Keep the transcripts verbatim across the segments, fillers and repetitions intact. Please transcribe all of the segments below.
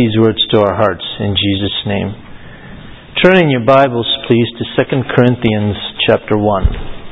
these words to our hearts in Jesus' name. Turn in your Bibles, please, to Second Corinthians chapter one.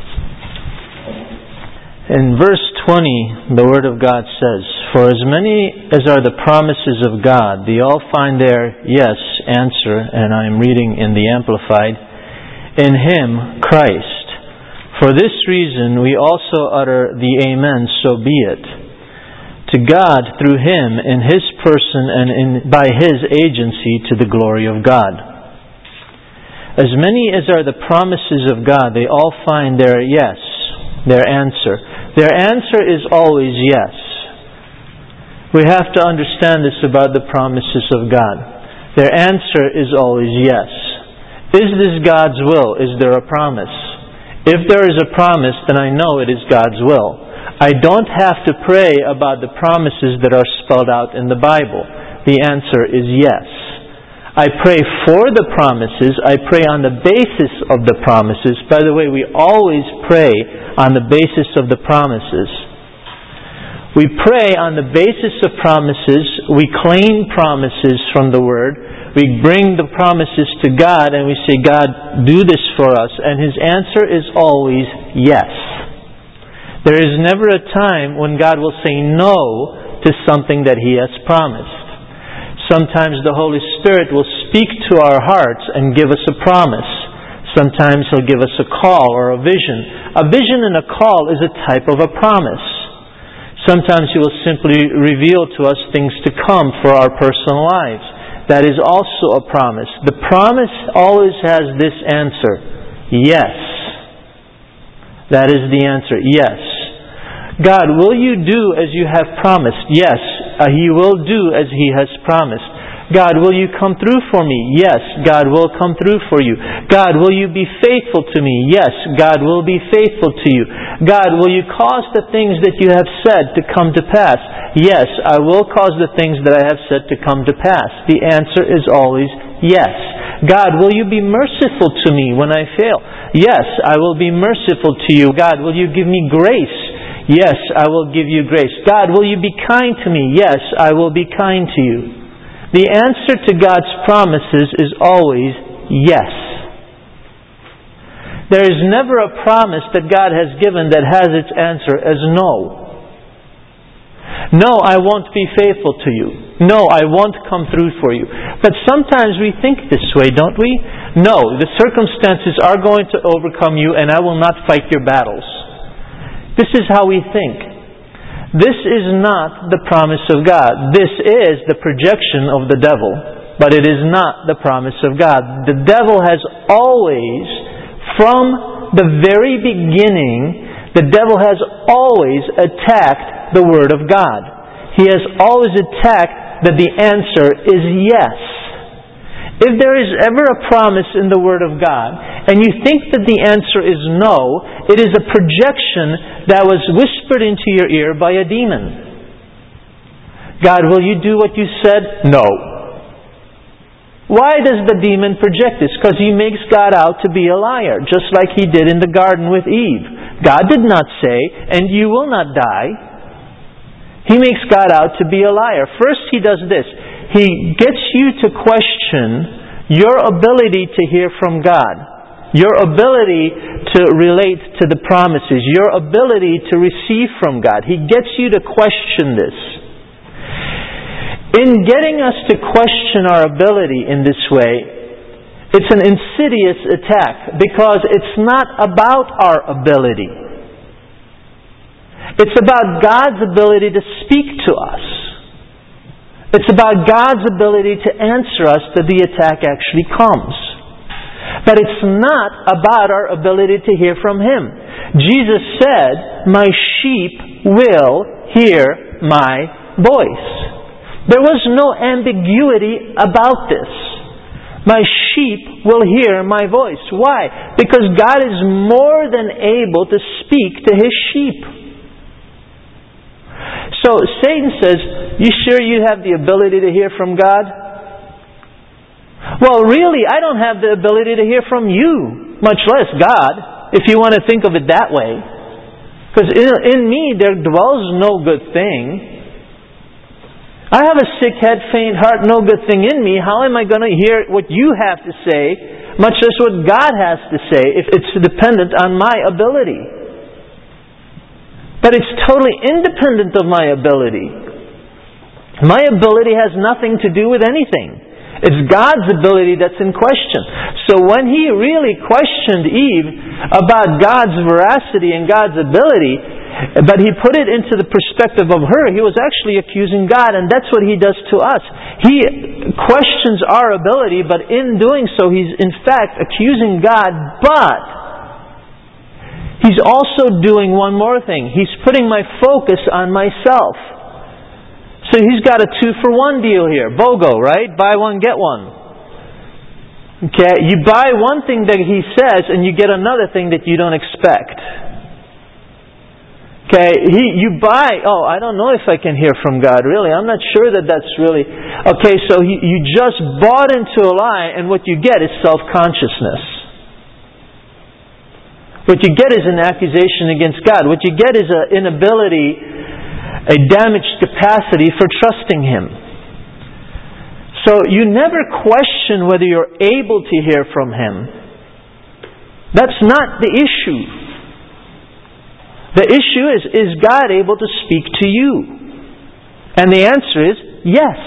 In verse twenty, the Word of God says, "For as many as are the promises of God, they all find their yes answer," and I am reading in the Amplified, "in Him, Christ. For this reason we also utter the Amen, so be it. To God, through Him, in His person and in, by His agency, to the glory of God. As many as are the promises of God, they all find their yes, their answer. Their answer is always yes. We have to understand this about the promises of God. Their answer is always yes. Is this God's will? Is there a promise? If there is a promise, then I know it is God's will. I don't have to pray about the promises that are spelled out in the Bible. The answer is yes. I pray for the promises. I pray on the basis of the promises. By the way, we always pray on the basis of the promises. We pray on the basis of promises. We claim promises from the Word. We bring the promises to God and we say, "God, do this for us." And His answer is always yes. There is never a time when God will say no to something that He has promised. Sometimes the Holy Spirit will speak to our hearts and give us a promise. Sometimes He'll give us a call or a vision. A vision and a call is a type of a promise. Sometimes He will simply reveal to us things to come for our personal lives. That is also a promise. The promise always has this answer: yes. That is the answer. Yes. God, will you do as you have promised? Yes. Uh, He will do as He has promised. God, will you come through for me? Yes. God will come through for you. God, will you be faithful to me? Yes. God will be faithful to you. God, will you cause the things that you have said to come to pass? Yes. I will cause the things that I have said to come to pass. The answer is always yes. God, will you be merciful to me when I fail? Yes, I will be merciful to you. God, will you give me grace? Yes, I will give you grace. God, will you be kind to me? Yes, I will be kind to you. The answer to God's promises is always yes. There is never a promise that God has given that has its answer as no. No, I won't be faithful to you. No, I won't come through for you. But sometimes we think this way, don't we? No, the circumstances are going to overcome you and I will not fight your battles. This is how we think. This is not the promise of God. This is the projection of the devil, but it is not the promise of God. The devil has always, from the very beginning, the devil has always attacked the Word of God. He has always attacked that the answer is yes. If there is ever a promise in the Word of God, and you think that the answer is no, it is a projection that was whispered into your ear by a demon. God, will you do what you said? No. Why does the demon project this? Because he makes God out to be a liar, just like he did in the garden with Eve. God did not say, "And you will not die." He makes God out to be a liar. First, he does this. He gets you to question your ability to hear from God, your ability to relate to the promises, your ability to receive from God. He gets you to question this. In getting us to question our ability in this way, it's an insidious attack because it's not about our ability. It's about God's ability to speak to us. It's about God's ability to answer us that the attack actually comes. But it's not about our ability to hear from Him. Jesus said, "My sheep will hear my voice." There was no ambiguity about this. My sheep will hear my voice. Why? Because God is more than able to speak to His sheep. So Satan says, "You sure you have the ability to hear from God?" Well, really, I don't have the ability to hear from you, much less God, if you want to think of it that way. Because in, in me there dwells no good thing. I have a sick head, faint heart, no good thing in me. How am I going to hear what you have to say, much less what God has to say, if it's dependent on my ability? But it's totally independent of my ability. My ability has nothing to do with anything. It's God's ability that's in question. So when He really questioned Eve about God's veracity and God's ability, but He put it into the perspective of her, He was actually accusing God, and that's what He does to us. He questions our ability, but in doing so, He's in fact accusing God, but He's also doing one more thing. He's putting my focus on myself. So He's got a two-for-one deal here. BOGO, right? Buy one, get one. Okay? You buy one thing that He says, and you get another thing that you don't expect. Okay? He, you buy, oh, I don't know if I can hear from God, really. I'm not sure that that's really... Okay, so he, you just bought into a lie, and what you get is self-consciousness. What you get is an accusation against God. What you get is an inability... a damaged capacity for trusting Him. So you never question whether you're able to hear from Him. That's not the issue. The issue is, is God able to speak to you? And the answer is yes.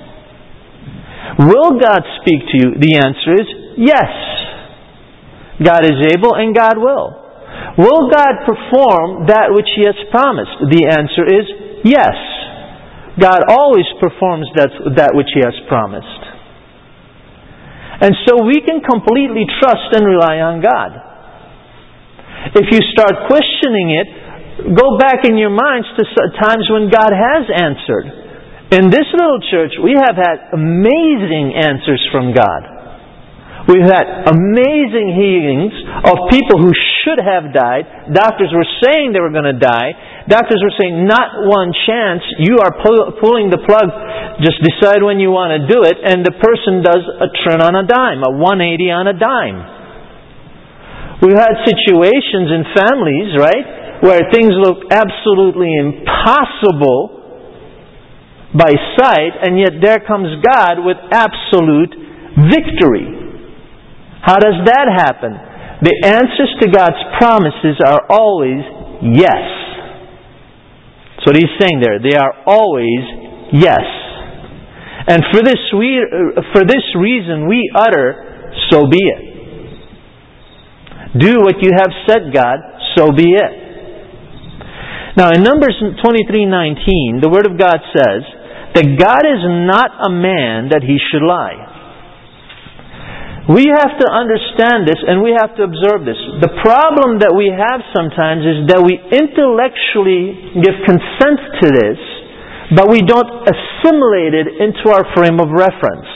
Will God speak to you? The answer is yes. God is able and God will. Will God perform that which He has promised? The answer is yes. God always performs that, that which He has promised. And so we can completely trust and rely on God. If you start questioning it, go back in your minds to times when God has answered. In this little church, we have had amazing answers from God. We've had amazing healings of people who should have died. Doctors were saying they were going to die. Doctors were saying, not one chance. You are pull, pulling the plug. Just decide when you want to do it. And the person does a turn on a dime, a one eighty on a dime. We've had situations in families, right, where things look absolutely impossible by sight, and yet there comes God with absolute victory. How does that happen? The answers to God's promises are always yes. That's what He's saying there. They are always yes. And for this, we, for this reason we utter, so be it. Do what you have said, God, so be it. Now in Numbers twenty-three nineteen, the Word of God says that God is not a man that He should lie. We have to understand this and we have to observe this. The problem that we have sometimes is that we intellectually give consent to this, but we don't assimilate it into our frame of reference.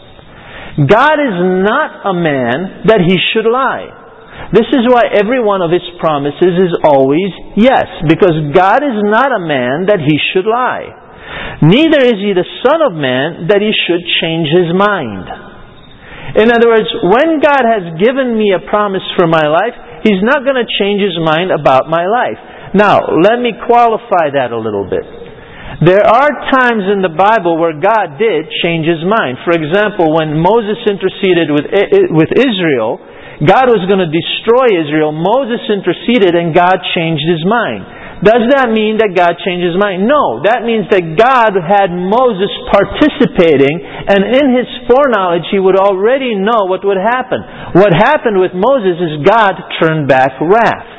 God is not a man that He should lie. This is why every one of His promises is always yes, because God is not a man that He should lie. Neither is He the Son of Man that He should change His mind. In other words, when God has given me a promise for my life, He's not going to change His mind about my life. Now, let me qualify that a little bit. There are times in the Bible where God did change His mind. For example, when Moses interceded with, with Israel, God was going to destroy Israel. Moses interceded and God changed His mind. Does that mean that God changed His mind? No. That means that God had Moses participating, and in His foreknowledge He would already know what would happen. What happened with Moses is God turned back wrath.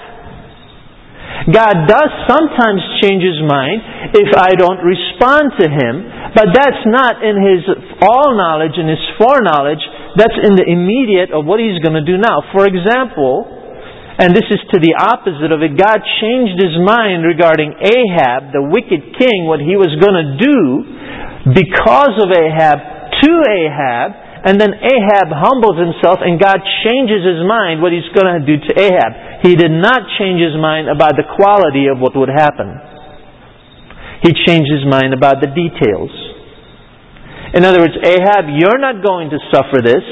God does sometimes change His mind if I don't respond to Him, but that's not in His all-knowledge and His foreknowledge. That's in the immediate of what He's going to do now. For example, and this is to the opposite of it, God changed His mind regarding Ahab, the wicked king, what he was going to do because of Ahab to Ahab, and then Ahab humbles himself and God changes His mind what He's going to do to Ahab. He did not change His mind about the quality of what would happen. He changed His mind about the details. In other words, Ahab, you're not going to suffer this.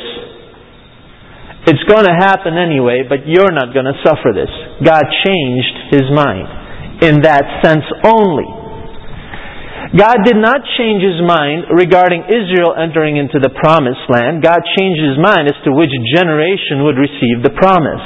It's going to happen anyway, but you're not going to suffer this. God changed His mind in that sense only. God did not change His mind regarding Israel entering into the promised land. God changed His mind as to which generation would receive the promise.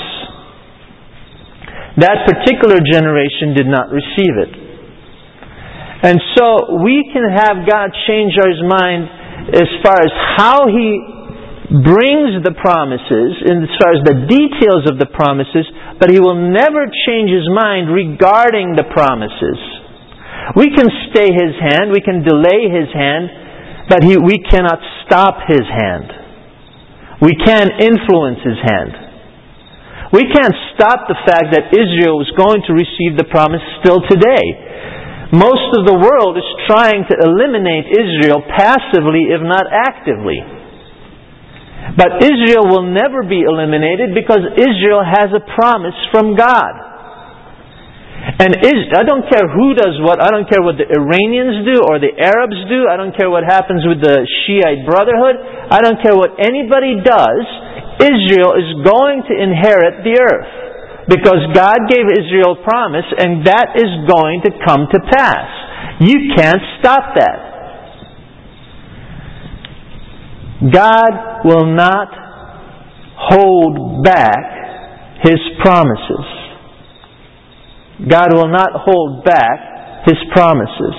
That particular generation did not receive it. And so we can have God change His mind as far as how He brings the promises, and as far as the details of the promises, but He will never change His mind regarding the promises. We can stay His hand, we can delay His hand, but he, we cannot stop His hand. We can influence His hand. We can't stop the fact that Israel was going to receive the promise still today. Most of the world is trying to eliminate Israel passively, if not actively. But Israel will never be eliminated because Israel has a promise from God. And I don't care who does what. I don't care what the Iranians do or the Arabs do. I don't care what happens with the Shiite Brotherhood. I don't care what anybody does. Israel is going to inherit the earth. Because God gave Israel a promise, and that is going to come to pass. You can't stop that. God will not hold back His promises. God will not hold back His promises.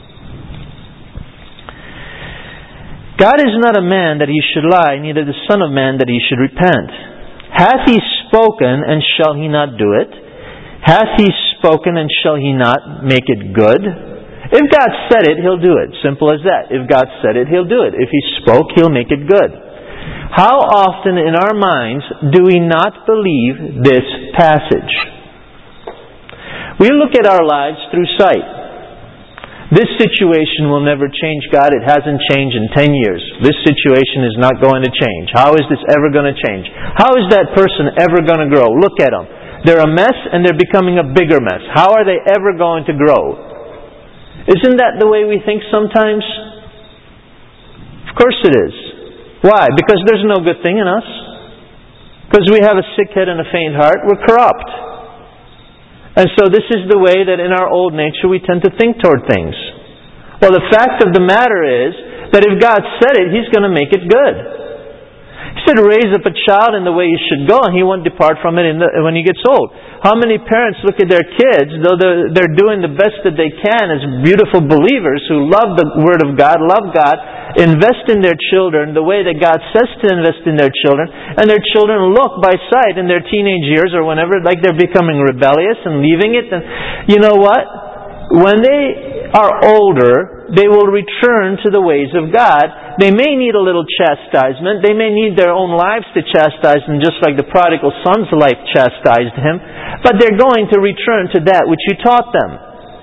God is not a man that He should lie, neither the Son of Man that He should repent. Hath He spoken, and shall He not do it? Hath He spoken, and shall He not make it good? If God said it, He'll do it. Simple as that. If God said it, He'll do it. If He spoke, He'll make it good. How often in our minds do we not believe this passage? We look at our lives through sight. This situation will never change, God. It hasn't changed in ten years. This situation is not going to change. How is this ever going to change? How is that person ever going to grow? Look at them. They're a mess and they're becoming a bigger mess. How are they ever going to grow? Isn't that the way we think sometimes? Of course it is. Why? Because there's no good thing in us. Because we have a sick head and a faint heart. We're corrupt. And so this is the way that in our old nature we tend to think toward things. Well, the fact of the matter is that if God said it, He's going to make it good. He said, raise up a child in the way he should go, and he won't depart from it in the, when he gets old. How many parents look at their kids, though they're, they're doing the best that they can as beautiful believers who love the Word of God, love God, invest in their children the way that God says to invest in their children, and their children look by sight in their teenage years or whenever like they're becoming rebellious and leaving it. And you know what? When they are older, they will return to the ways of God. They may need a little chastisement. They may need their own lives to chastise them, just like the prodigal son's life chastised him. But they're going to return to that which you taught them.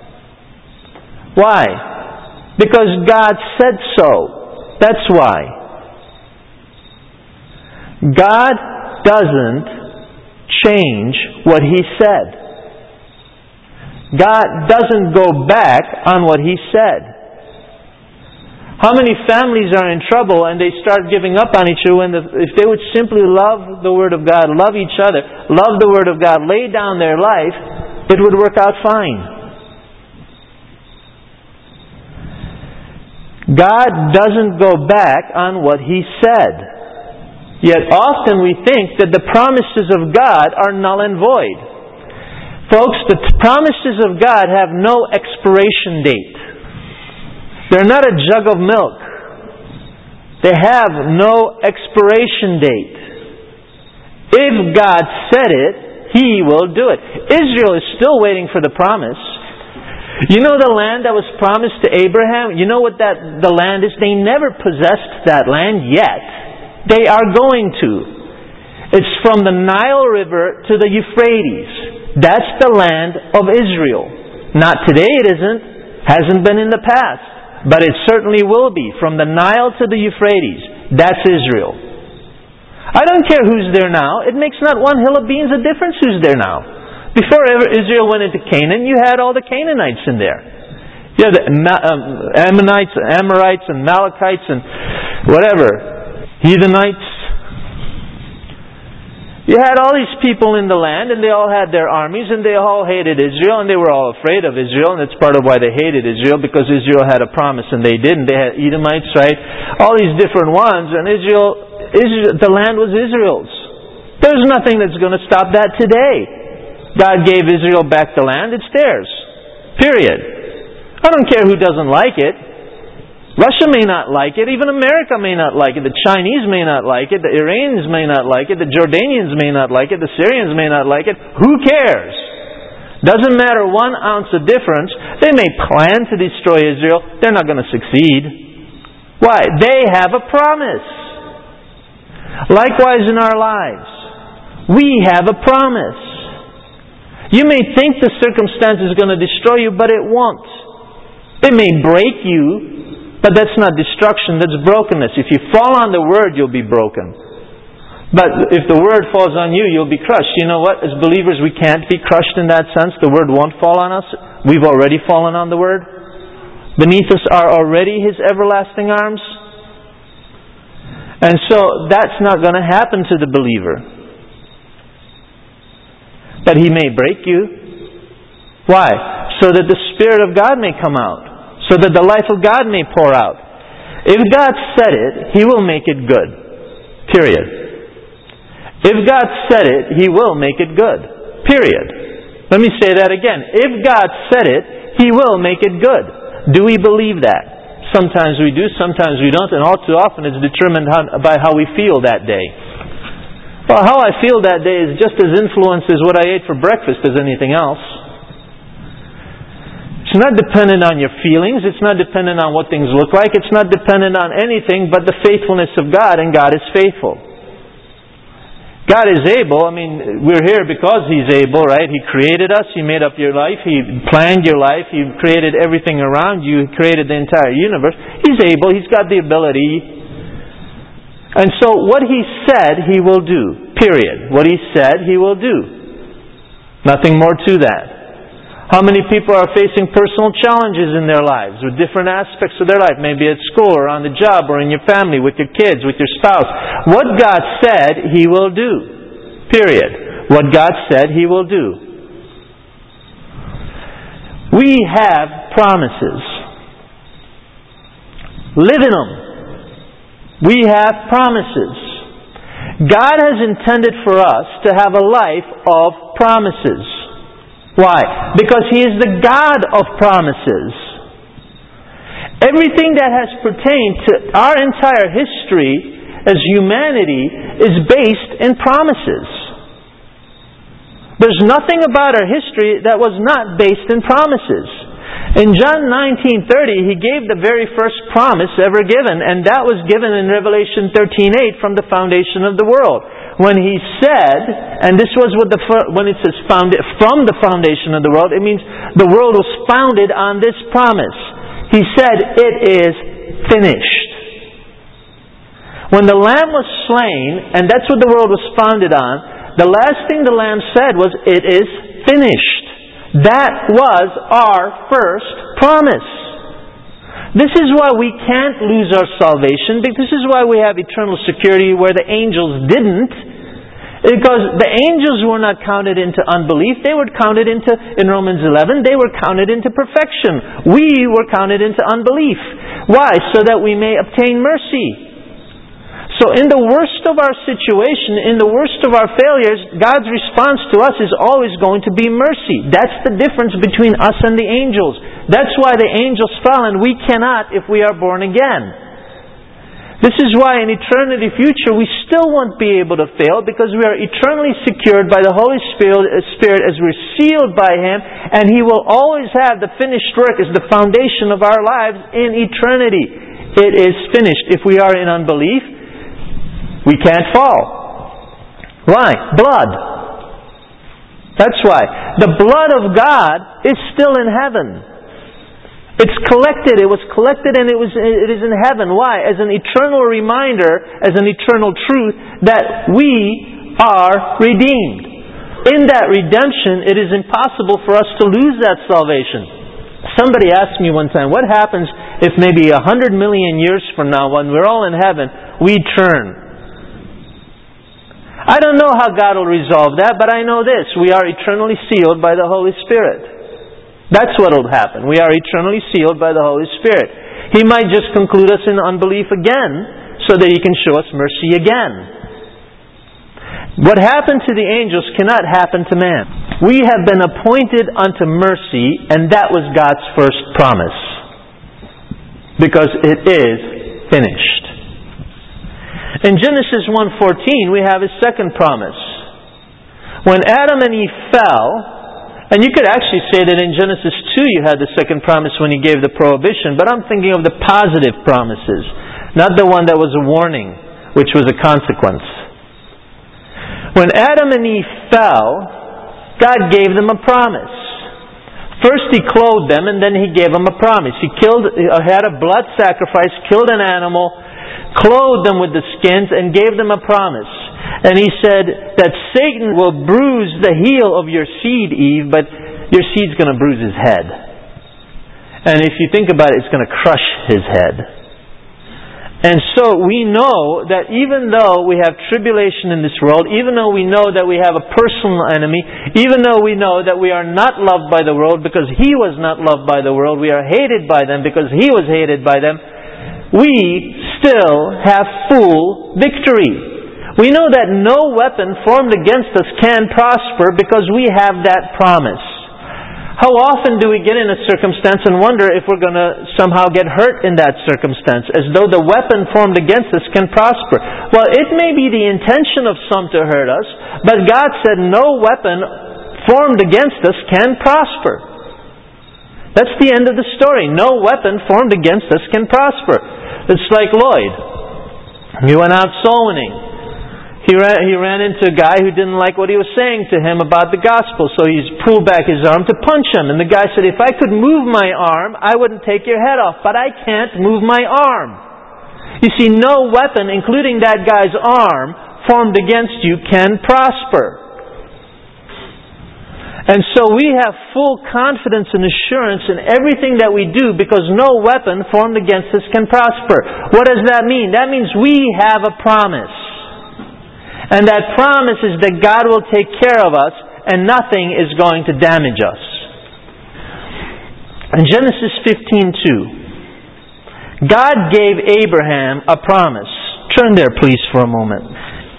Why? Because God said so. That's why. God doesn't change what He said. God doesn't go back on what He said. How many families are in trouble and they start giving up on each other when the, if they would simply love the Word of God, love each other, love the Word of God, lay down their life, it would work out fine. God doesn't go back on what He said. Yet often we think that the promises of God are null and void. Folks, the promises of God have no expiration date. They're not a jug of milk. They have no expiration date. If God said it, He will do it. Israel is still waiting for the promise. You know the land that was promised to Abraham? You know what that the land is? They never possessed that land yet. They are going to. It's from the Nile River to the Euphrates. That's the land of Israel. Not today it isn't. Hasn't been in the past. But it certainly will be. From the Nile to the Euphrates. That's Israel. I don't care who's there now. It makes not one hill of beans a difference who's there now. Before Israel went into Canaan, you had all the Canaanites in there. You had the Ammonites, Amorites, and Amalekites, and whatever. Heathenites. You had all these people in the land, and they all had their armies, and they all hated Israel, and they were all afraid of Israel, and that's part of why they hated Israel, because Israel had a promise and they didn't. They had Edomites, right? All these different ones, and Israel, Israel the land was Israel's. There's nothing that's going to stop that today. God gave Israel back the land, it's theirs. Period. I don't care who doesn't like it. Russia may not like it. Even America may not like it. The Chinese may not like it. The Iranians may not like it. The Jordanians may not like it. The Syrians may not like it. Who cares? Doesn't matter one ounce of difference. They may plan to destroy Israel. They're not going to succeed. Why? They have a promise. Likewise in our lives. We have a promise. You may think the circumstance is going to destroy you, but it won't. It may break you, but that's not destruction, that's brokenness. If you fall on the Word, you'll be broken. But if the Word falls on you, you'll be crushed. You know what? As believers, we can't be crushed in that sense. The Word won't fall on us. We've already fallen on the Word. Beneath us are already His everlasting arms. And so that's not going to happen to the believer. But He may break you. Why? So that the Spirit of God may come out. So that the life of God may pour out. If God said it, He will make it good. Period. If God said it, He will make it good. Period. Let me say that again. If God said it, He will make it good. Do we believe that? Sometimes we do, sometimes we don't, and all too often it's determined how, by how we feel that day. Well, how I feel that day is just as influenced as what I ate for breakfast as anything else. It's not dependent on your feelings. It's not dependent on what things look like. It's not dependent on anything but the faithfulness of God, and God is faithful. God is able. I mean, we're here because He's able, right? He created us. He made up your life. He planned your life. He created everything around you. He created the entire universe. He's able. He's got the ability. And so what He said, He will do. Period. What He said, He will do. Nothing more to that. How many people are facing personal challenges in their lives with different aspects of their life? Maybe at school or on the job or in your family, with your kids, with your spouse. What God said, He will do. Period. What God said, He will do. We have promises. Live in them. We have promises. God has intended for us to have a life of promises. Why? Because He is the God of promises. Everything that has pertained to our entire history as humanity is based in promises. There's nothing about our history that was not based in promises. In John nineteen thirty, He gave the very first promise ever given, and that was given in Revelation thirteen eight from the foundation of the world. When He said, and this was what the when it says founded from the foundation of the world, it means the world was founded on this promise. He said, "It is finished." When the Lamb was slain, and that's what the world was founded on, the last thing the Lamb said was, "It is finished." That was our first promise. This is why we can't lose our salvation. This is why we have eternal security where the angels didn't. Because the angels were not counted into unbelief. They were counted into, in Romans eleven, they were counted into perfection. We were counted into unbelief. Why? So that we may obtain mercy. So in the worst of our situation, in the worst of our failures, God's response to us is always going to be mercy. That's the difference between us and the angels. That's why the angels fell and we cannot if we are born again. This is why in eternity future we still won't be able to fail, because we are eternally secured by the Holy Spirit as we're sealed by Him, and He will always have the finished work as the foundation of our lives in eternity. It is finished. If we are in unbelief, we can't fall. Why? Blood. That's why. The blood of God is still in heaven. It's collected. It was collected and it was it is in heaven. Why? As an eternal reminder, as an eternal truth, that we are redeemed. In that redemption, it is impossible for us to lose that salvation. Somebody asked me one time, what happens if maybe a hundred million years from now, when we're all in heaven, we turn? I don't know how God will resolve that, but I know this. We are eternally sealed by the Holy Spirit. That's what will happen. We are eternally sealed by the Holy Spirit. He might just conclude us in unbelief again so that He can show us mercy again. What happened to the angels cannot happen to man. We have been appointed unto mercy, and that was God's first promise. Because it is finished. In Genesis one fourteen, we have His second promise. When Adam and Eve fell, and you could actually say that in Genesis two you had the second promise when He gave the prohibition, but I'm thinking of the positive promises, not the one that was a warning, which was a consequence. When Adam and Eve fell, God gave them a promise. First He clothed them, and then He gave them a promise. He killed, had a blood sacrifice, killed an animal, clothed them with the skins, and gave them a promise. And He said that Satan will bruise the heel of your seed, Eve, but your seed's going to bruise his head. And if you think about it, it's going to crush his head. And so we know that even though we have tribulation in this world, even though we know that we have a personal enemy, even though we know that we are not loved by the world because He was not loved by the world, we are hated by them because He was hated by them, we still have full victory. We know that no weapon formed against us can prosper because we have that promise. How often do we get in a circumstance and wonder if we're going to somehow get hurt in that circumstance, as though the weapon formed against us can prosper? Well, it may be the intention of some to hurt us, but God said no weapon formed against us can prosper. That's the end of the story. No weapon formed against us can prosper. It's like Lloyd. He went out soul winning. He ran, he ran into a guy who didn't like what he was saying to him about the gospel, so he pulled back his arm to punch him. And the guy said, if I could move my arm, I wouldn't take your head off, but I can't move my arm. You see, no weapon, including that guy's arm, formed against you can prosper. And so we have full confidence and assurance in everything that we do because no weapon formed against us can prosper. What does that mean? That means we have a promise. And that promise is that God will take care of us and nothing is going to damage us. In Genesis fifteen two, God gave Abraham a promise. Turn there please for a moment.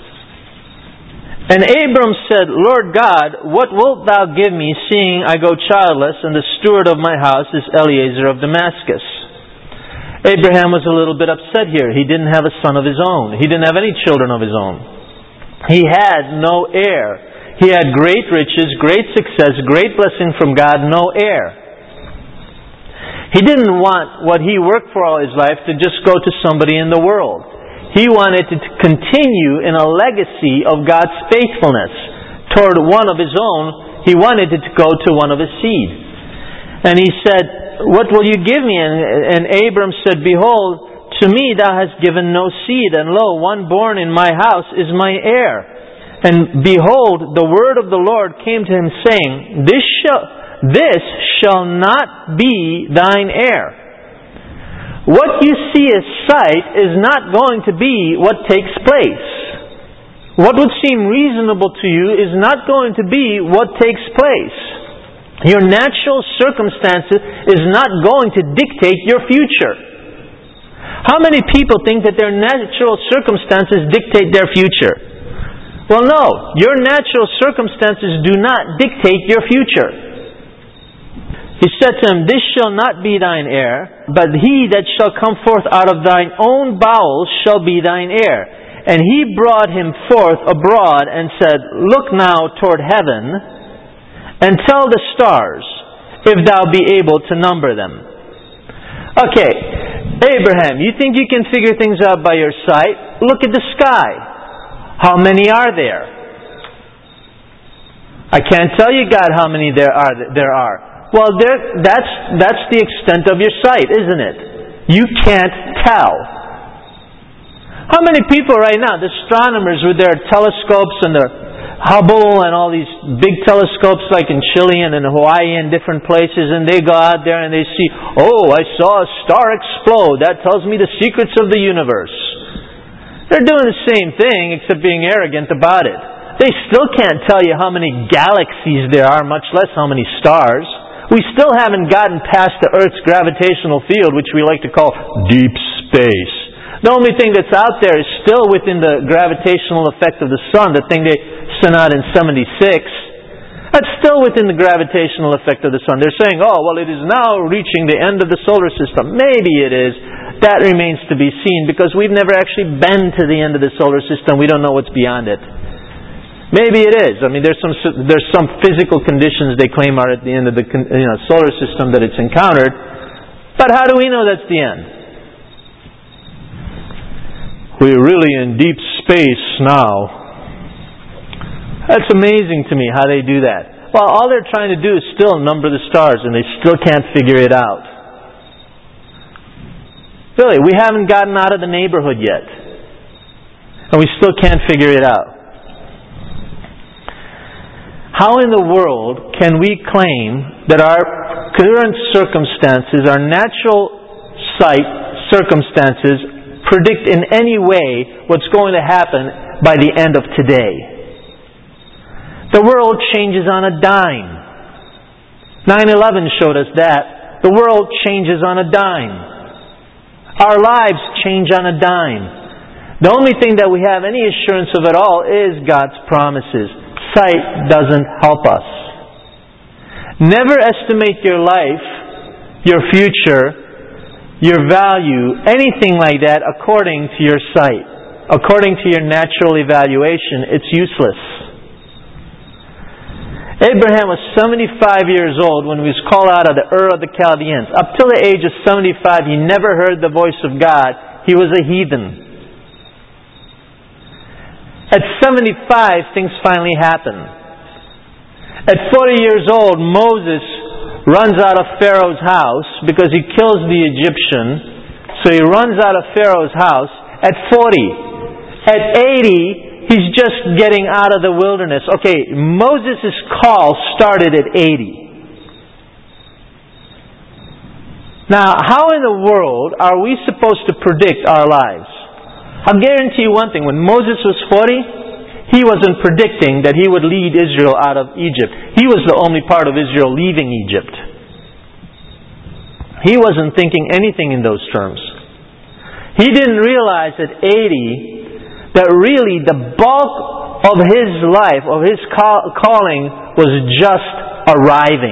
And Abram said, Lord God, what wilt thou give me, seeing I go childless, and the steward of my house is Eliezer of Damascus? Abraham was a little bit upset here. He didn't have a son of his own. He didn't have any children of his own. He had no heir. He had great riches, great success, great blessing from God, no heir. He didn't want what he worked for all his life to just go to somebody in the world. He wanted to continue in a legacy of God's faithfulness toward one of his own. He wanted it to go to one of his seed. And he said, what will you give me? And, and Abram said, behold, to me thou hast given no seed, and lo, one born in my house is my heir. And behold, the word of the Lord came to him, saying, This shall, this shall not be thine heir. What you see as sight is not going to be what takes place. What would seem reasonable to you is not going to be what takes place. Your natural circumstances is not going to dictate your future. How many people think that their natural circumstances dictate their future? Well, no. Your natural circumstances do not dictate your future. He said to him, This shall not be thine heir, but he that shall come forth out of thine own bowels shall be thine heir. And he brought him forth abroad and said, Look now toward heaven, and tell the stars, if thou be able to number them. Okay, Abraham, you think you can figure things out by your sight? Look at the sky. How many are there? I can't tell you, God, how many there are. There are. Well, there, that's that's the extent of your sight, isn't it? You can't tell. How many people right now, the astronomers with their telescopes and their Hubble and all these big telescopes like in Chile and in Hawaii and different places, and they go out there and they see, oh, I saw a star explode. That tells me the secrets of the universe. They're doing the same thing except being arrogant about it. They still can't tell you how many galaxies there are, much less how many stars. We still haven't gotten past the Earth's gravitational field, which we like to call deep space. The only thing that's out there is still within the gravitational effect of the sun, the thing they sent out in seventy-six. That's still within the gravitational effect of the sun. They're saying, oh, well, it is now reaching the end of the solar system. Maybe it is. That remains to be seen because we've never actually been to the end of the solar system. We don't know what's beyond it. Maybe it is. I mean, there's some there's some physical conditions they claim are at the end of the you know, solar system that it's encountered. But how do we know that's the end? We're really in deep space now. That's amazing to me how they do that. Well, all they're trying to do is still number the stars, and they still can't figure it out. Really, we haven't gotten out of the neighborhood yet. And we still can't figure it out. How in the world can we claim that our current circumstances, our natural sight circumstances, predict in any way what's going to happen by the end of today? The world changes on a dime. nine eleven showed us that. The world changes on a dime. Our lives change on a dime. The only thing that we have any assurance of at all is God's promises. Sight doesn't help us. Never estimate your life, your future, your value, anything like that according to your sight. According to your natural evaluation, it's useless. Abraham was seventy-five years old when he was called out of the Ur of the Chaldeans. Up till the age of seventy-five, he never heard the voice of God. He was a heathen. At seventy-five, things finally happen. At forty years old, Moses runs out of Pharaoh's house because he kills the Egyptian. So he runs out of Pharaoh's house at forty. At eighty, he's just getting out of the wilderness. Okay, Moses' call started at eighty. Now, how in the world are we supposed to predict our lives? I'll guarantee you one thing. When Moses was forty, he wasn't predicting that he would lead Israel out of Egypt. He was the only part of Israel leaving Egypt. He wasn't thinking anything in those terms. He didn't realize at eighty that really the bulk of his life, of his call, calling, was just arriving.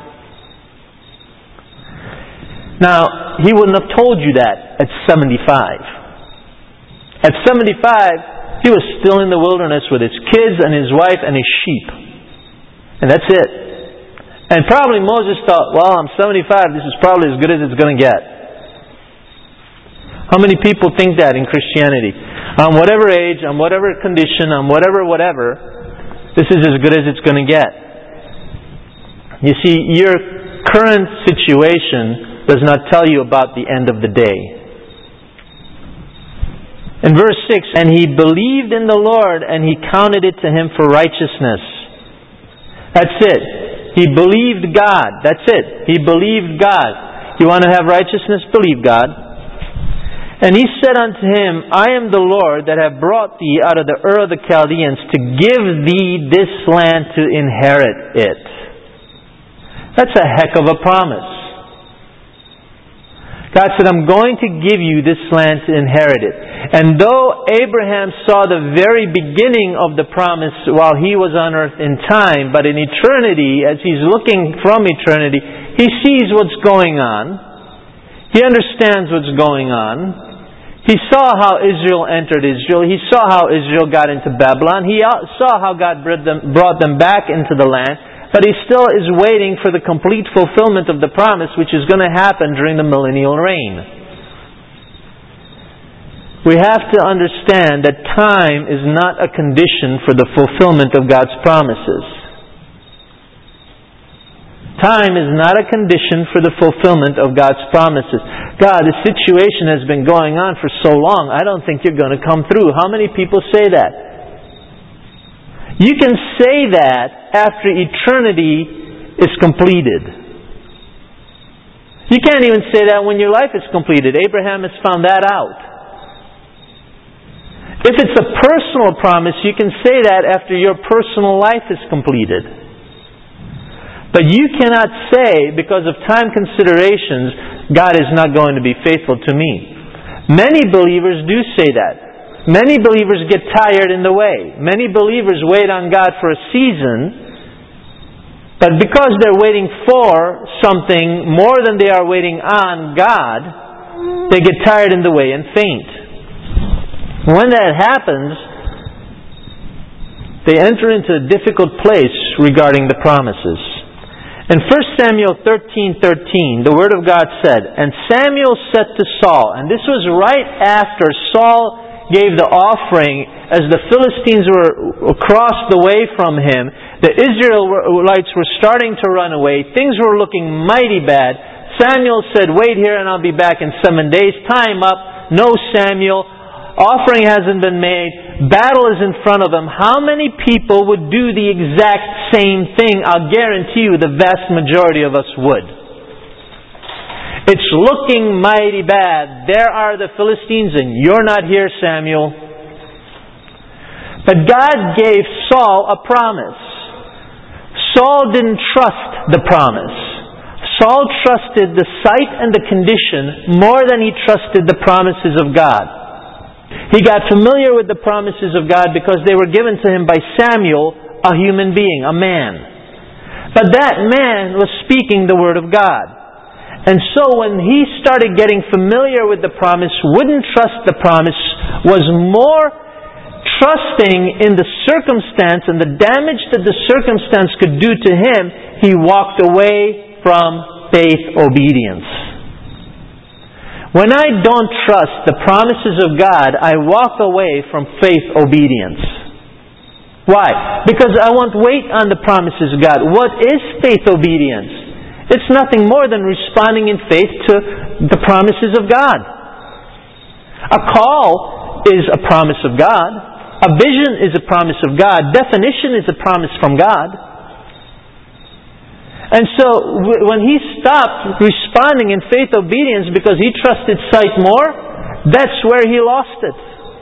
Now, he wouldn't have told you that at seventy-five. At seventy-five, he was still in the wilderness with his kids and his wife and his sheep. And that's it. And probably Moses thought, well, I'm seventy-five, this is probably as good as it's going to get. How many people think that in Christianity? On whatever age, on whatever condition, on whatever whatever, this is as good as it's going to get. You see, your current situation does not tell you about the end of the day. In verse six, and he believed in the Lord, and he counted it to him for righteousness. That's it. He believed God. That's it. He believed God. You want to have righteousness? Believe God. And he said unto him, I am the Lord that have brought thee out of the Ur of the Chaldeans to give thee this land to inherit it. That's a heck of a promise. God said, I'm going to give you this land to inherit it. And though Abraham saw the very beginning of the promise while he was on earth in time, but in eternity, as he's looking from eternity, he sees what's going on. He understands what's going on. He saw how Israel entered Israel. He saw how Israel got into Babylon. He saw how God brought them, brought them back into the land. But he still is waiting for the complete fulfillment of the promise, which is going to happen during the millennial reign. We have to understand that time is not a condition for the fulfillment of God's promises. Time is not a condition for the fulfillment of God's promises. God, this situation has been going on for so long, I don't think you're going to come through. How many people say that? You can say that after eternity is completed. You can't even say that when your life is completed. Abraham has found that out. If it's a personal promise, you can say that after your personal life is completed. But you cannot say, because of time considerations, God is not going to be faithful to me. Many believers do say that. Many believers get tired in the way. Many believers wait on God for a season, but because they're waiting for something more than they are waiting on God, they get tired in the way and faint. When that happens, they enter into a difficult place regarding the promises. In First Samuel thirteen thirteen, the Word of God said, "And Samuel said to Saul," and this was right after Saul gave the offering as the Philistines were across the way from him. The Israelites were starting to run away. Things were looking mighty bad. Samuel said, "Wait here and I'll be back in seven days. Time up. No, Samuel. Offering hasn't been made. Battle is in front of him." How many people would do the exact same thing? I'll guarantee you the vast majority of us would. It's looking mighty bad. There are the Philistines and you're not here, Samuel. But God gave Saul a promise. Saul didn't trust the promise. Saul trusted the sight and the condition more than he trusted the promises of God. He got familiar with the promises of God because they were given to him by Samuel, a human being, a man. But that man was speaking the Word of God. And so when he started getting familiar with the promise, wouldn't trust the promise, was more trusting in the circumstance and the damage that the circumstance could do to him, he walked away from faith obedience. When I don't trust the promises of God, I walk away from faith obedience. Why? Because I won't wait on the promises of God. What is faith obedience? It's nothing more than responding in faith to the promises of God. A call is a promise of God. A vision is a promise of God. Definition is a promise from God. And so when he stopped responding in faith obedience because he trusted sight more, that's where he lost it.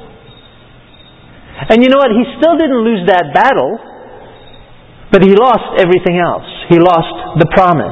And you know what? He still didn't lose that battle, but he lost everything else. He lost the promise.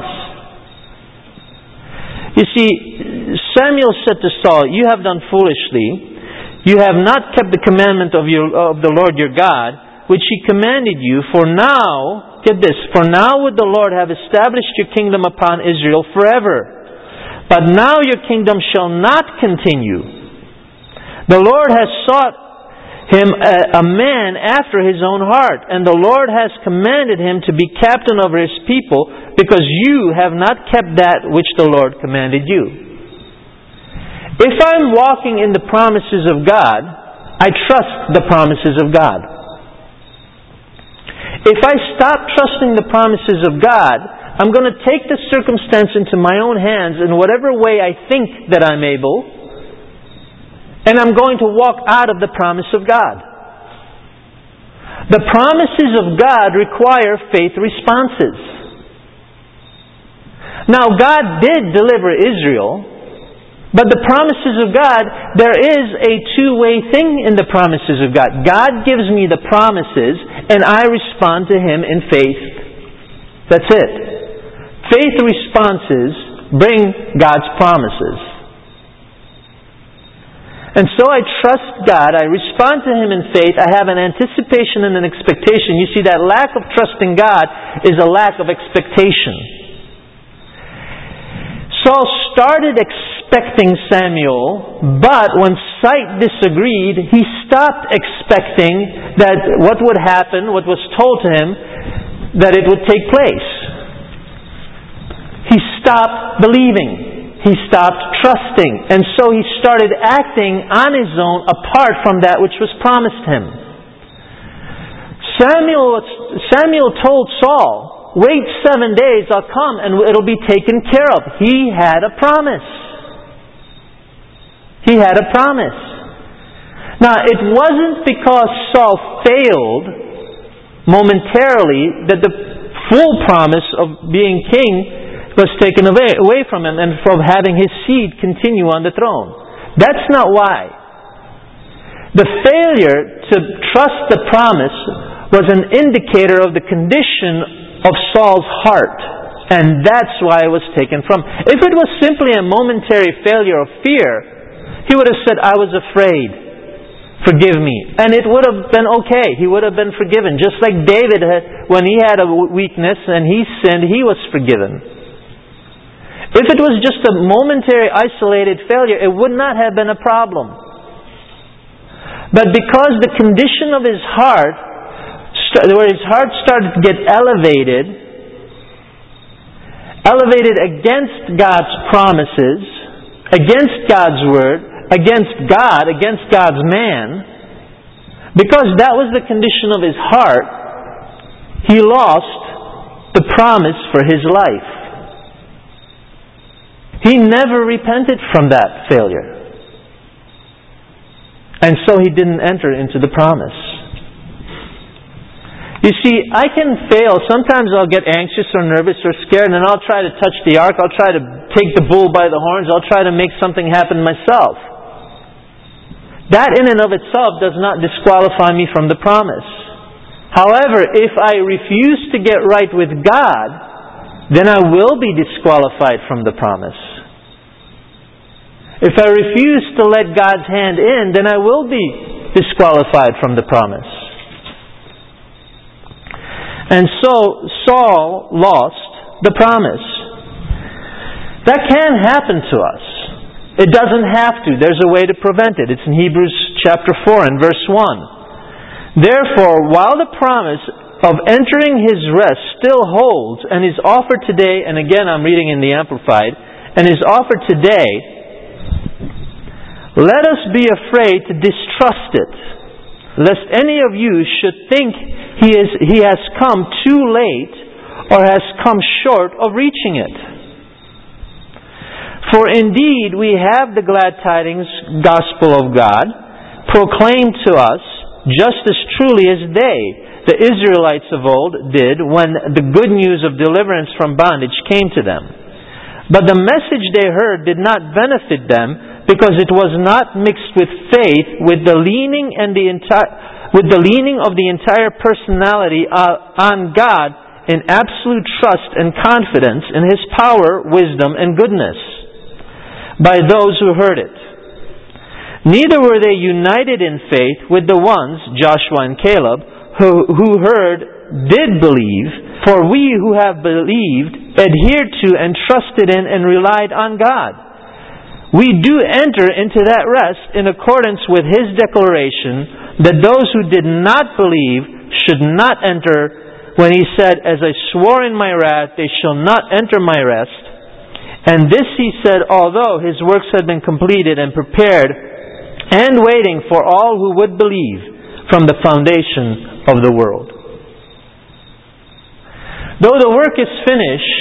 You see, Samuel said to Saul, "You have done foolishly. You have not kept the commandment of, your, of the Lord your God, which He commanded you. For now," get this, "for now would the Lord have established your kingdom upon Israel forever. But now your kingdom shall not continue. The Lord has sought him a, a man after his own heart, and the Lord has commanded him to be captain over his people, because you have not kept that which the Lord commanded you." If I'm walking in the promises of God, I trust the promises of God. If I stop trusting the promises of God, I'm going to take the circumstance into my own hands in whatever way I think that I'm able, and I'm going to walk out of the promise of God. The promises of God require faith responses. Now, God did deliver Israel, but the promises of God, there is a two-way thing in the promises of God. God gives me the promises, and I respond to Him in faith. That's it. Faith responses bring God's promises. And so I trust God, I respond to Him in faith, I have an anticipation and an expectation. You see, that lack of trust in God is a lack of expectation. Saul started expecting Samuel, but when sight disagreed, he stopped expecting that what would happen, what was told to him, that it would take place. He stopped believing. He stopped trusting. And so he started acting on his own apart from that which was promised him. Samuel, Samuel told Saul, "Wait seven days, I'll come and it'll be taken care of." He had a promise. He had a promise. Now, it wasn't because Saul failed momentarily that the full promise of being king was taken away, away from him and from having his seed continue on the throne. That's not why. The failure to trust the promise was an indicator of the condition of Saul's heart. And that's why it was taken from. If it was simply a momentary failure of fear, he would have said, I was afraid. Forgive me. And it would have been okay. He would have been forgiven. Just like David, had, when he had a weakness and he sinned, he was forgiven. If it was just a momentary isolated failure, it would not have been a problem. But because the condition of his heart, where his heart started to get elevated, elevated against God's promises, against God's word, against God, against God's man, because that was the condition of his heart, he lost the promise for his life. He never repented from that failure. And so he didn't enter into the promise. You see, I can fail. Sometimes I'll get anxious or nervous or scared, and then I'll try to touch the ark. I'll try to take the bull by the horns. I'll try to make something happen myself. That in and of itself does not disqualify me from the promise. However, if I refuse to get right with God, then I will be disqualified from the promise. If I refuse to let God's hand in, then I will be disqualified from the promise. And so Saul lost the promise. That can happen to us. It doesn't have to. There's a way to prevent it. It's in Hebrews chapter four and verse one. Therefore, while the promise of entering His rest still holds and is offered today, and again I'm reading in the Amplified, and is offered today, let us be afraid to distrust it, lest any of you should think he is he has come too late or has come short of reaching it. For indeed we have the glad tidings gospel of God proclaimed to us just as truly as they, the Israelites of old, did when the good news of deliverance from bondage came to them. But the message they heard did not benefit them, because it was not mixed with faith, with the leaning and the entire, with the leaning of the entire personality uh, on God in absolute trust and confidence in His power, wisdom, and goodness by those who heard it. Neither were they united in faith with the ones, Joshua and Caleb, who, who heard, did believe, for we who have believed, adhered to and trusted in and relied on God. We do enter into that rest in accordance with His declaration that those who did not believe should not enter, when He said, as I swore in my wrath, they shall not enter my rest. And this He said, although His works had been completed and prepared and waiting for all who would believe from the foundation of the world. Though the work is finished,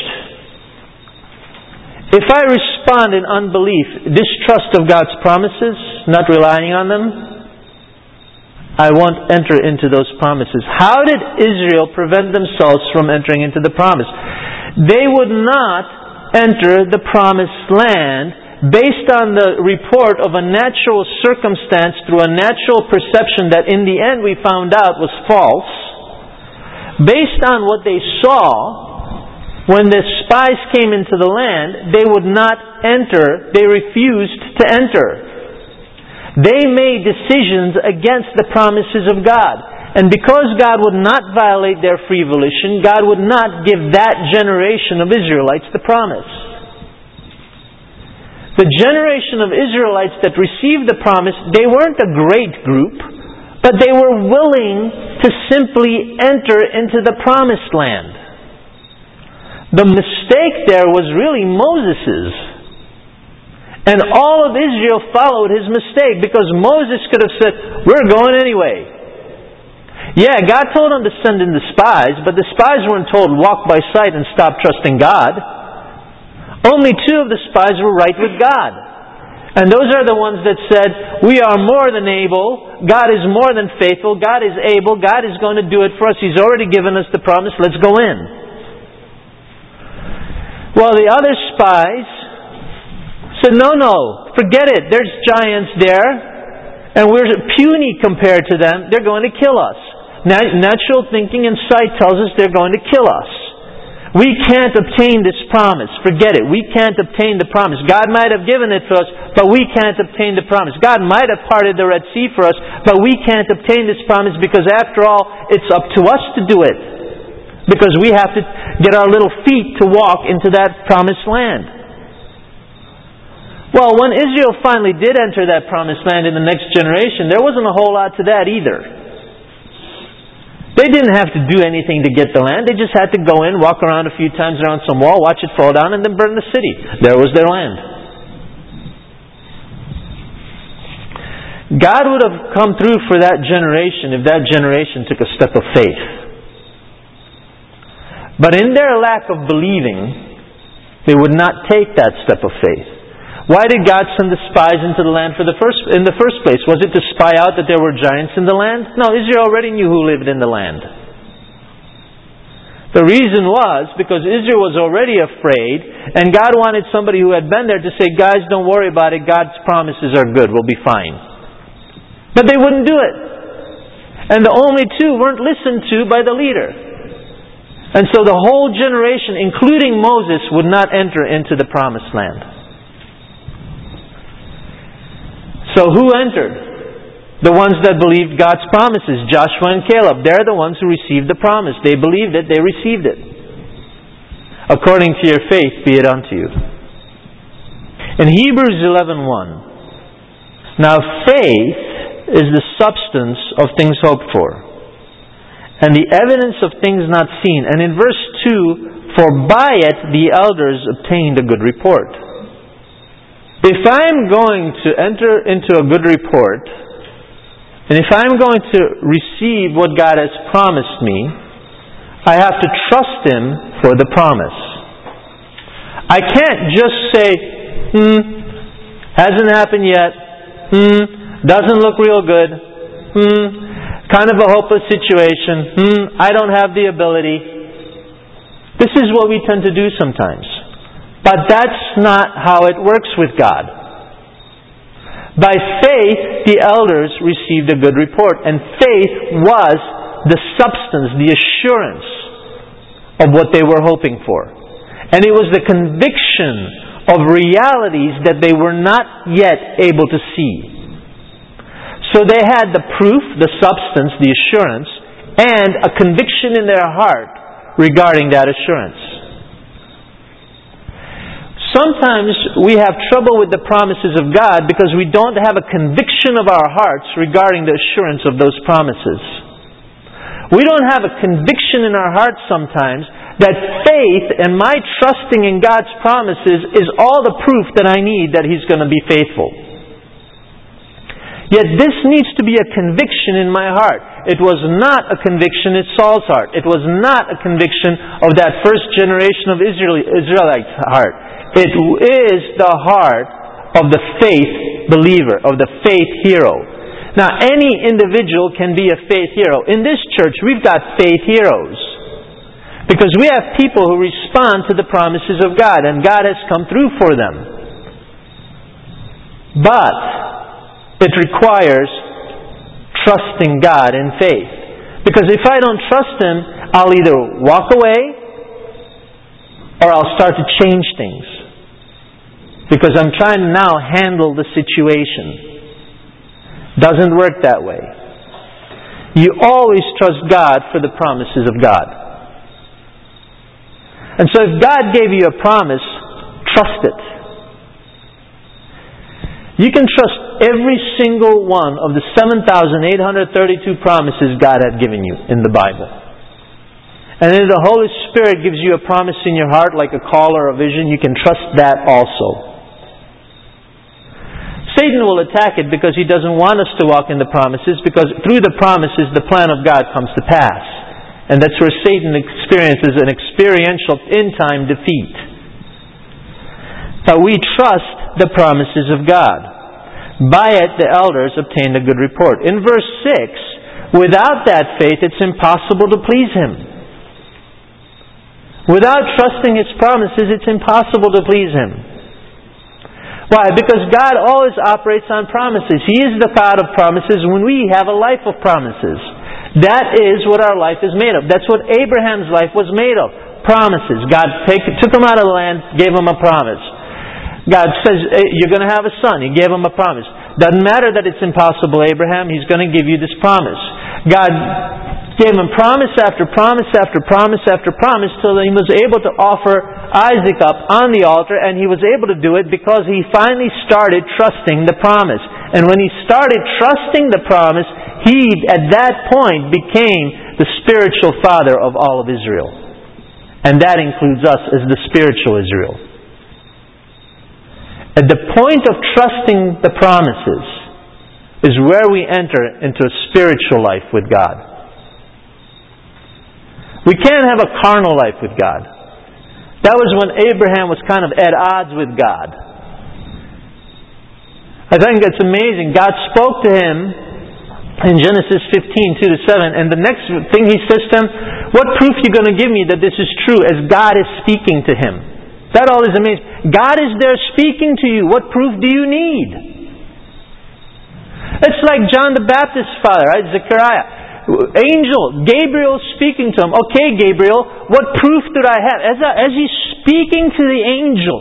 if I respond in unbelief, distrust of God's promises, not relying on them, I won't enter into those promises. How did Israel prevent themselves from entering into the promise? They would not enter the promised land based on the report of a natural circumstance through a natural perception that in the end we found out was false. Based on what they saw, when the spies came into the land, they would not enter. They refused to enter. They made decisions against the promises of God. And because God would not violate their free volition, God would not give that generation of Israelites the promise. The generation of Israelites that received the promise, they weren't a great group, but they were willing to simply enter into the promised land. The mistake there was really Moses's. And all of Israel followed his mistake, because Moses could have said, we're going anyway. Yeah, God told them to send in the spies, but the spies weren't told walk by sight and stop trusting God. Only two of the spies were right with God. And those are the ones that said, we are more than able, God is more than faithful, God is able, God is going to do it for us, He's already given us the promise, let's go in. Well, the other spies said, no, no, forget it, there's giants there. And we're puny compared to them. They're going to kill us. Natural thinking and sight tells us they're going to kill us. We can't obtain this promise. Forget it. We can't obtain the promise. God might have given it to us, but we can't obtain the promise. God might have parted the Red Sea for us, but we can't obtain this promise because after all, it's up to us to do it. Because we have to get our little feet to walk into that promised land. Well, when Israel finally did enter that promised land in the next generation, there wasn't a whole lot to that either. They didn't have to do anything to get the land. They just had to go in, walk around a few times around some wall, watch it fall down, and then burn the city. There was their land. God would have come through for that generation if that generation took a step of faith. But in their lack of believing, they would not take that step of faith. Why did God send the spies into the land for the first, in the first place? Was it to spy out that there were giants in the land? No, Israel already knew who lived in the land. The reason was because Israel was already afraid, and God wanted somebody who had been there to say, guys, don't worry about it. God's promises are good. We'll be fine. But they wouldn't do it. And the only two weren't listened to by the leader. And so the whole generation, including Moses, would not enter into the promised land. So who entered? The ones that believed God's promises, Joshua and Caleb. They're the ones who received the promise. They believed it, they received it. According to your faith be it unto you. In Hebrews eleven one, now faith is the substance of things hoped for, and the evidence of things not seen. And in verse two, for by it the elders obtained a good report. If I'm going to enter into a good report, and if I'm going to receive what God has promised me, I have to trust Him for the promise. I can't just say, hmm, hasn't happened yet, hmm, doesn't look real good, hmm, kind of a hopeless situation, hmm, I don't have the ability. This is what we tend to do sometimes. But that's not how it works with God. By faith, the elders received a good report. And faith was the substance, the assurance of what they were hoping for. And it was the conviction of realities that they were not yet able to see. So they had the proof, the substance, the assurance, and a conviction in their heart regarding that assurance. Sometimes we have trouble with the promises of God because we don't have a conviction of our hearts regarding the assurance of those promises. We don't have a conviction in our hearts sometimes that faith and my trusting in God's promises is all the proof that I need that He's going to be faithful. Yet this needs to be a conviction in my heart. It was not a conviction in Saul's heart. It was not a conviction of that first generation of Israel, Israelites' heart. It is the heart of the faith believer, of the faith hero. Now, any individual can be a faith hero. In this church, we've got faith heroes. Because we have people who respond to the promises of God, and God has come through for them. But it requires trusting God in faith. Because if I don't trust Him, I'll either walk away or I'll start to change things. Because I'm trying to now handle the situation. Doesn't work that way. You always trust God for the promises of God. And so if God gave you a promise, trust it. You can trust every single one of the seven thousand eight hundred thirty-two promises God had given you in the Bible. And if the Holy Spirit gives you a promise in your heart like a call or a vision, you can trust that also. Satan will attack it because he doesn't want us to walk in the promises, because through the promises the plan of God comes to pass. And that's where Satan experiences an experiential in-time defeat. But we trust the promises of God. By it the elders obtained a good report. In verse six, without that faith it's impossible to please Him. Without trusting His promises, it's impossible to please Him. Why? Because God always operates on promises. He is the God of promises when we have a life of promises. That is what our life is made of. That's what Abraham's life was made of. Promises. God take, took him out of the land, gave him a promise. God says, you're going to have a son. He gave him a promise. Doesn't matter that it's impossible, Abraham. He's going to give you this promise. God gave him promise after promise after promise after promise till he was able to offer Isaac up on the altar, and he was able to do it because he finally started trusting the promise. And when he started trusting the promise, he at that point became the spiritual father of all of Israel. And that includes us as the spiritual Israel. At the point of trusting the promises is where we enter into a spiritual life with God. We can't have a carnal life with God. That was when Abraham was kind of at odds with God. I think it's amazing. God spoke to him in Genesis fifteen, two to seven, and the next thing He says to him, what proof are you going to give me that this is true, as God is speaking to him? That all is amazing. God is there speaking to you. What proof do you need? It's like John the Baptist's father, right? Zechariah. Angel, Gabriel speaking to him. Okay, Gabriel, what proof did I have? As, a, as he's speaking to the angel.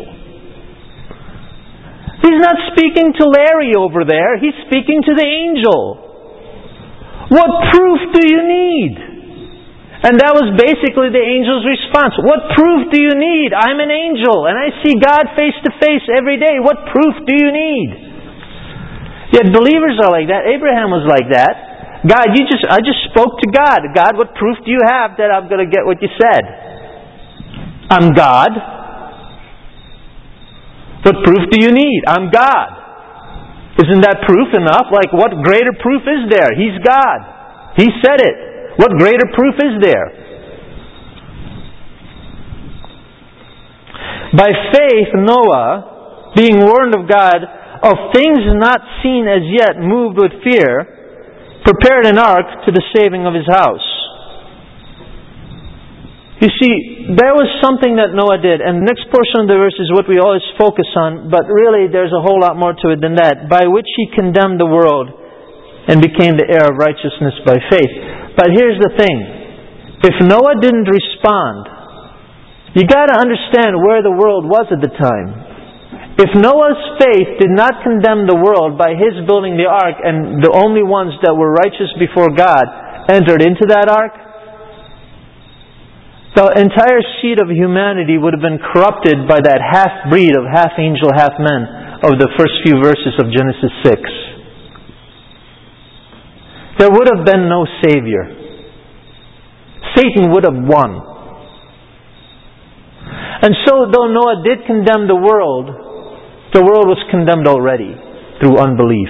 He's not speaking to Larry over there. He's speaking to the angel. What proof do you need? And that was basically the angel's response. What proof do you need? I'm an angel and I see God face to face every day. What proof do you need? Yet believers are like that. Abraham was like that. God, you just I just spoke to God. God, what proof do you have that I'm going to get what you said? I'm God. What proof do you need? I'm God. Isn't that proof enough? Like, what greater proof is there? He's God. He said it. What greater proof is there? By faith, Noah, being warned of God of things not seen as yet, moved with fear, prepared an ark to the saving of his house. You see, there was something that Noah did, and the next portion of the verse is what we always focus on, but really there's a whole lot more to it than that, by which he condemned the world and became the heir of righteousness by faith. But here's the thing. If Noah didn't respond, you got to understand where the world was at the time. If Noah's faith did not condemn the world by his building the ark, and the only ones that were righteous before God entered into that ark, the entire seed of humanity would have been corrupted by that half-breed of half-angel, half-men of the first few verses of Genesis six. There would have been no Savior. Satan would have won. And so, though Noah did condemn the world, the world was condemned already through unbelief.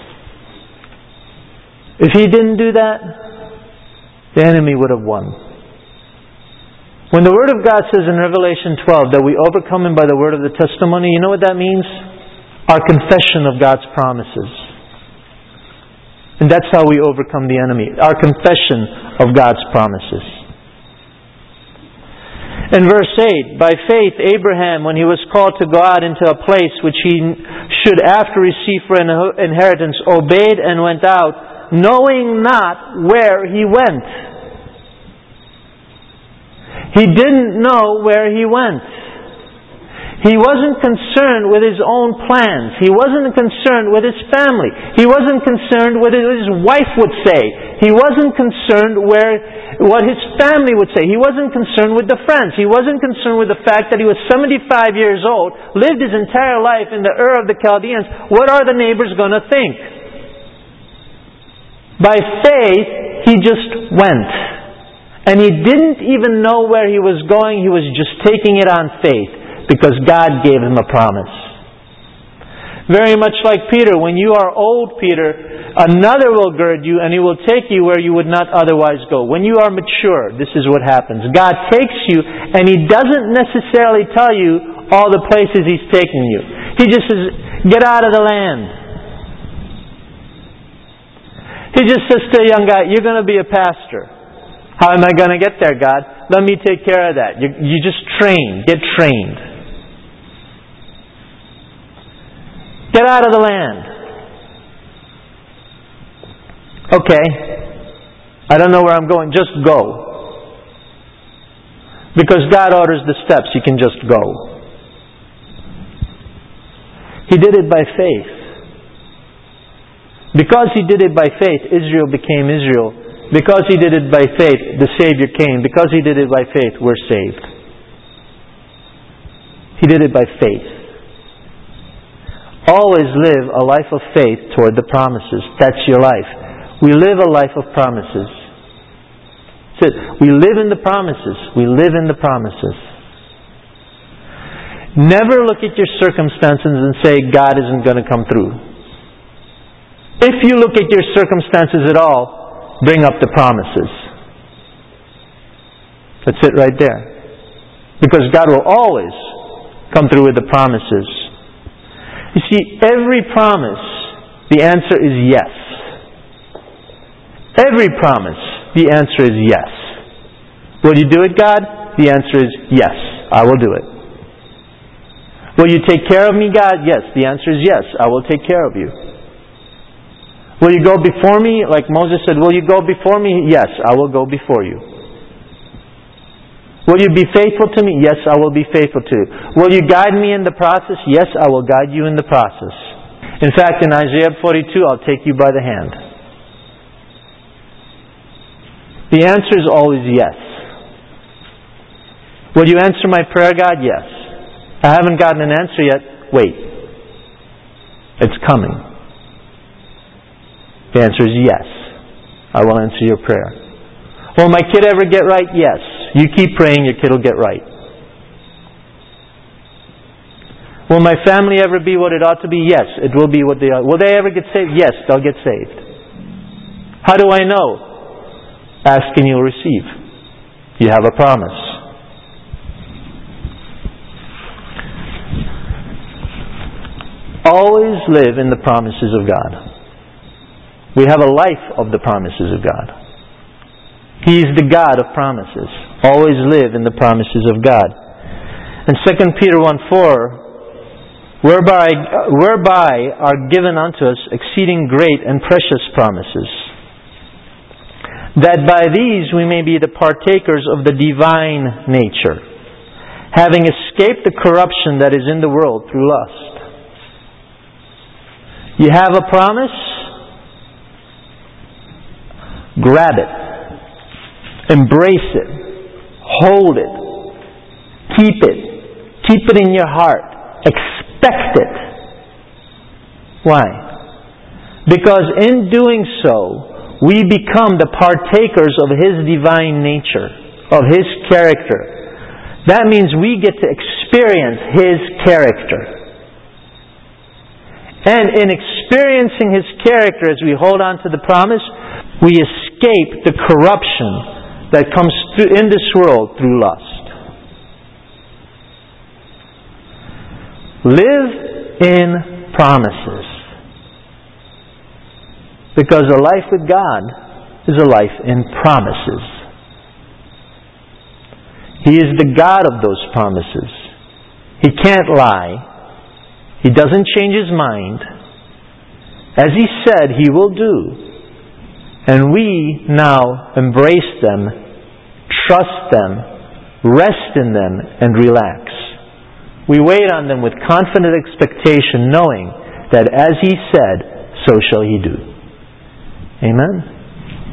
If he didn't do that, the enemy would have won. When the Word of God says in Revelation twelve that we overcome him by the word of the testimony, you know what that means? Our confession of God's promises. And that's how we overcome the enemy. Our confession of God's promises. In verse eight, by faith Abraham, when he was called to go out into a place which he should after receive for an inheritance, obeyed and went out, knowing not where he went. He didn't know where he went. He wasn't concerned with his own plans. He wasn't concerned with his family. He wasn't concerned with what his wife would say. He wasn't concerned where what his family would say. He wasn't concerned with the friends. He wasn't concerned with the fact that he was seventy-five years old, lived his entire life in the Ur of the Chaldeans. What are the neighbors going to think? By faith, he just went. And he didn't even know where he was going. He was just taking it on faith because God gave him a promise. Very much like Peter. When you are old, Peter, another will gird you and he will take you where you would not otherwise go. When you are mature, this is what happens. God takes you and He doesn't necessarily tell you all the places He's taking you. He just says, get out of the land. He just says to a young guy, you're going to be a pastor. How am I going to get there, God? Let me take care of that. You, you just train. Get trained. Get out of the land. Okay. I don't know where I'm going. Just go. Because God orders the steps. You can just go. He did it by faith. Because He did it by faith, Israel became Israel. Because He did it by faith, the Savior came. Because He did it by faith, we're saved. He did it by faith. Always live a life of faith toward the promises. That's your life. We live a life of promises. That's it. We live in the promises. We live in the promises. Never look at your circumstances and say, God isn't going to come through. If you look at your circumstances at all, bring up the promises. That's it right there. Because God will always come through with the promises. You see, every promise, the answer is yes. Every promise, the answer is yes. Will you do it, God? The answer is yes, I will do it. Will you take care of me, God? Yes, the answer is yes, I will take care of you. Will you go before me? Like Moses said, will you go before me? Yes, I will go before you. Will you be faithful to me? Yes, I will be faithful to you. Will you guide me in the process? Yes, I will guide you in the process. In fact, in Isaiah forty-two, I'll take you by the hand. The answer is always yes. Will you answer my prayer, God? Yes. I haven't gotten an answer yet. Wait. It's coming. The answer is yes. I will answer your prayer. Will my kid ever get right? Yes. You keep praying, your kid will get right. Will my family ever be what it ought to be? Yes, it will be what they ought. Will they ever get saved? Yes, they'll get saved. How do I know? Ask and you'll receive. You have a promise. Always live in the promises of God. We have a life of the promises of God. He is the God of promises. Always live in the promises of God. And Second Peter one four, whereby, whereby are given unto us exceeding great and precious promises, that by these we may be the partakers of the divine nature, having escaped the corruption that is in the world through lust. You have a promise? Grab it. Embrace it. Hold it. Keep it. Keep it in your heart. Expect it. Why? Because in doing so, we become the partakers of His divine nature, of His character. That means we get to experience His character. And in experiencing His character as we hold on to the promise, we escape the corruption that comes through in this world through lust. Live in promises. Because a life with God is a life in promises. He is the God of those promises. He can't lie. He doesn't change His mind. As He said, He will do. And we now embrace them, trust them, rest in them, and relax. We wait on them with confident expectation, knowing that as He said, so shall He do. Amen?